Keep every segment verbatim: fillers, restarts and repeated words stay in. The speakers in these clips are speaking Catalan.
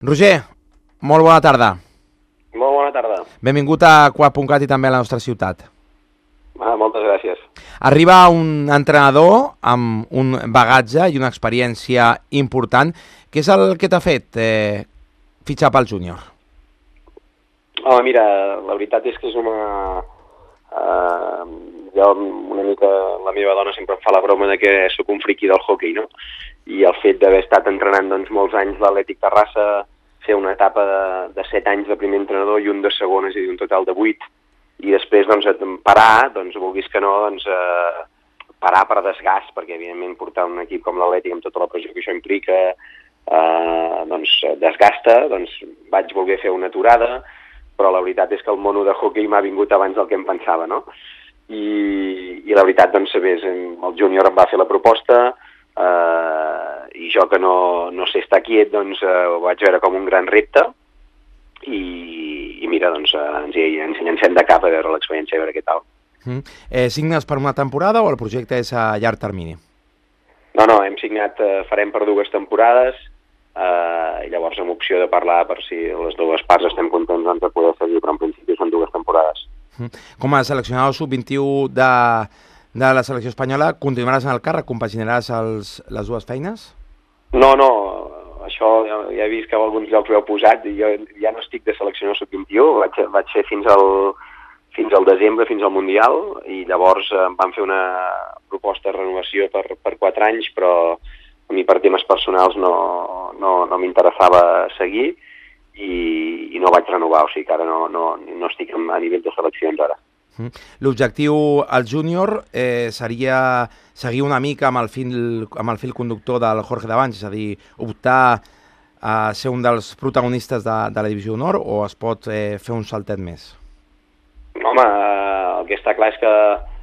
Roger, molt bona tarda. Molt bona tarda. Benvingut a Quart punt cat i també a la nostra ciutat. Ah, moltes gràcies. Arriba un entrenador amb un bagatge i una experiència important. Què és el que t'ha fet eh, fitxar pel júnior? Home, mira, la veritat és que és una... Uh, jo una mica, la meva dona sempre em fa la broma de que sóc un friqui del hoquei, no? I el fet d'haver estat entrenant doncs, molts anys l'Atlètic Terrassa, fer una etapa de, de set anys de primer entrenador i un de segon, és a dir, un total de vuit, i després doncs, parar, doncs, vulguis que no, doncs, eh, parar per desgast, perquè evidentment portar un equip com l'Atlètic amb tota la pressió que això implica, eh, doncs, desgasta, doncs vaig voler fer una aturada, però la veritat és que el mono de hoquei m'ha vingut abans del que em pensava, no? I, i la veritat, doncs, sabés, el júnior em va fer la proposta, Uh, i jo que no, no sé estar quiet, doncs uh, ho vaig veure com un gran repte i, i mira, doncs uh, ens, hi, ens hi llancem de cap a veure l'experiència, a veure què tal. Mm. Eh, signes per una temporada o el projecte és a llarg termini? No, no, hem signat, uh, farem per dues temporades uh, i llavors amb opció de parlar per si les dues parts estem contents doncs, de poder seguir, però en principi són dues temporades. Mm. Com a seleccionador sub vint-i-u de... de la selecció espanyola, continuaràs en el càrrec? Compaginaràs els, les dues feines? No, no, això ja, ja he vist que a alguns llocs ho heu posat, i jo ja no estic de seleccionador sub vint-i-u, vaig, vaig fer fins al, fins al desembre, fins al Mundial, i llavors em van fer una proposta de renovació per, per quatre anys, però a mi per temes personals no, no, no m'interessava seguir, i, i no vaig renovar, o sigui que ara no, no, no estic a nivell de seleccions ara. L'objectiu al júnior eh, seria seguir una mica amb el, fil, amb el fil conductor del Jorge Davanç, és a dir, optar a ser un dels protagonistes de, de la divisió honor, o es pot eh, fer un saltet més? Home, eh, el que està clar és que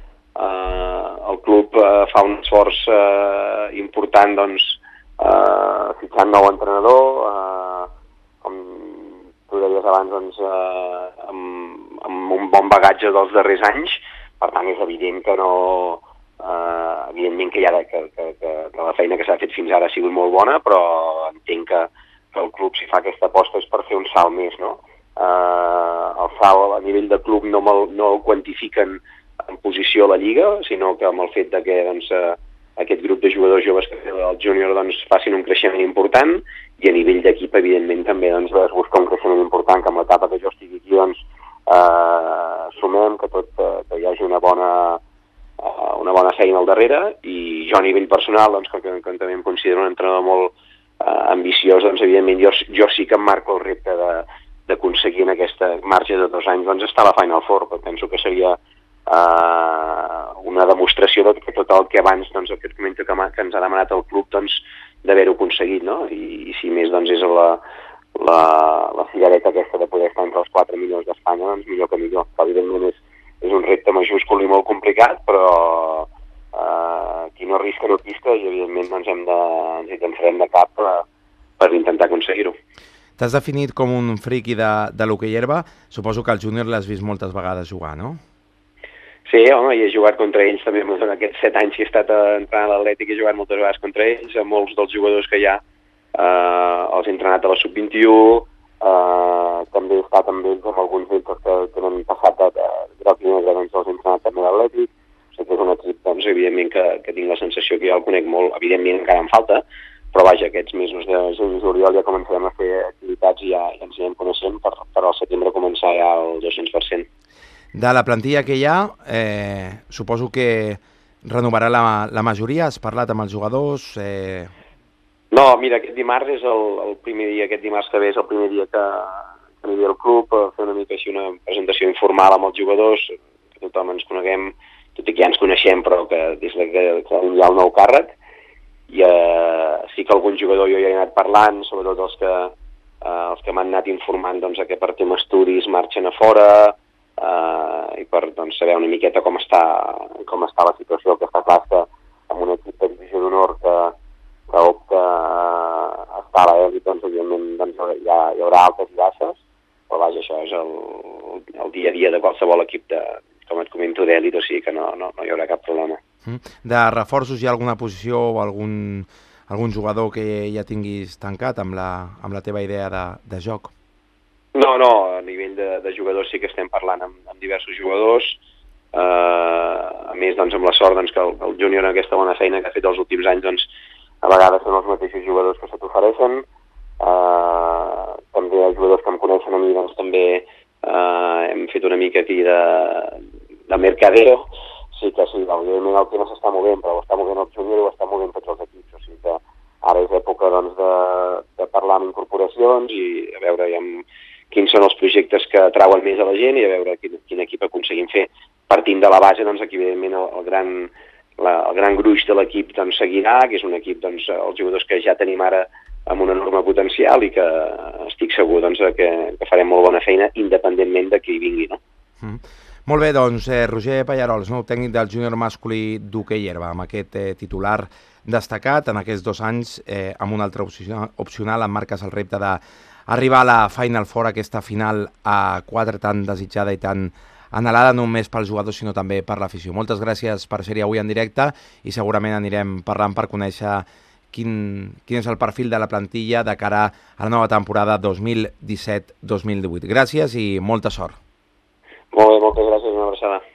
eh, el club eh, fa un esforç eh, important, doncs, eh, fitxant nou entrenador, eh, com tu deies abans, doncs, eh, amb, amb un bon bagatge dels darrers anys, per tant és evident que no... Eh, evidentment que, ja, que, que, que, que la feina que s'ha fet fins ara ha sigut molt bona, però entenc que, que el club, si fa aquesta aposta, és per fer un salt més, no? Eh, el salt a nivell de club no, el, no el quantifiquen en posició a la Lliga, sinó que amb el fet de que doncs, eh, aquest grup de jugadors joves que té el júnior doncs, facin un creixement important, i a nivell d'equip, evidentment, també doncs, es busca un creixement important, que amb l'etapa que jo estigui aquí, doncs, eh, sumem que, tot, eh, que hi hagi una bona, eh, una bona feina al darrere, i jo a nivell personal, doncs, que, que, que també em considero un entrenador molt eh, ambiciós, doncs, evidentment, jo, jo sí que em marco el repte de, d'aconseguir en aquesta marge de dos anys doncs, estar a la Final Four, perquè penso que seria eh, una demostració de que tot el que abans, doncs, el que et comento que, que ens ha demanat el club, doncs, d'haver-ho aconseguit, no? I, i si més, doncs, és la, la, la cigareta aquesta de poder estar entre els quatre millors d'Espanya, doncs millor que millor. Evidentment és, és un repte majúscul i molt complicat, però eh, qui no risca no pisca, i evidentment doncs, hem de, ens hi llançarem de cap per, per intentar aconseguir-ho. T'has definit com un friqui de, de l'hoquei herba. Suposo que al júnior l'has vist moltes vegades jugar, no? Sí, home, i he jugat contra ells també en aquests set anys que he estat entrenant a l'Atlètic, he jugat moltes vegades contra ells, amb molts dels jugadors que hi ha eh, els he entrenat a la sub vint-i-u, eh, també he estat amb ells, amb alguns d'ells que tenen passat de, de groc i negre, doncs els he entrenat també a l'Atlètic, o sigui que és un equip, doncs, evidentment que, que tinc la sensació que jo el conec molt, evidentment encara em falta, però vaja, aquests mesos de juliol ja començarem a fer activitats i ja, ja ens anem coneixent per, per al setembre començar ja el dos-cents per cent. De la plantilla que hi ha, eh, suposo que renovarà la, la majoria. Has parlat amb els jugadors? Eh... No, mira, aquest dimarts és el, el primer dia, aquest dimarts que ve és el primer dia que, que aniré al club a fer una mica així una presentació informal amb els jugadors, que tothom ens coneguem, tot i que ja ens coneixem, però que des que, que hi ha el nou càrrec. I eh, sí que algun jugador jo ja he anat parlant, sobretot els que, eh, els que m'han anat informant doncs, que per temes estudis marxen a fora, Uh, i per doncs, saber una miqueta com està, com està la situació, que està clar que amb un equip de divisió d'honor que, que opta a estar a l'elit, doncs evidentment doncs, hi, ha, hi haurà altes i baixes, però vaja, això és el, el dia a dia de qualsevol equip de, com et comento, d'elit, o sigui que no, no, no hi haurà cap problema. De reforços hi ha alguna posició o algun, algun jugador que ja tinguis tancat amb la, amb la teva idea de, de joc? No, no, a nivell de, de jugadors sí que estem parlant amb, amb diversos jugadors, eh, a més doncs, amb la sort doncs, que el, el júnior en aquesta bona feina que ha fet els últims anys, doncs, a vegades són els mateixos jugadors que se t'ofereixen, eh, també els jugadors que em coneixen a mi doncs, també eh, hem fet una mica aquí de, de mercadero, sí que sí, evidentment el tema s'està movent, però ho està movent el júnior i ho està movent tots els equips, o sigui que ara és època doncs, de, de parlar amb incorporacions i a veure ja amb quins són els projectes que atrauen més a la gent i a veure quin, quin equip aconseguim fer. Partint de la base, doncs, aquí evidentment el, el, gran, la, el gran gruix de l'equip doncs, seguirà, que és un equip, doncs, els jugadors que ja tenim ara amb un enorme potencial i que estic segur doncs, que, que farem molt bona feina independentment de qui vingui, no? Mm. Molt bé, doncs, eh, Roger Pallarols, nou tècnic del júnior masculí d'hoquei herba, amb aquest eh, titular destacat en aquests dos anys, eh, amb un altre opcional, opcional em marques el repte d'arribar a la Final Four, aquesta final a quatre tan desitjada i tan anhelada, no només pels jugadors sinó també per l'afició. Moltes gràcies per ser-hi avui en directe i segurament anirem parlant per conèixer quin, quin és el perfil de la plantilla de cara a la nova temporada dos mil disset dos mil divuit. Gràcies i molta sort. Molt bé, moltes gràcies, una abraçada.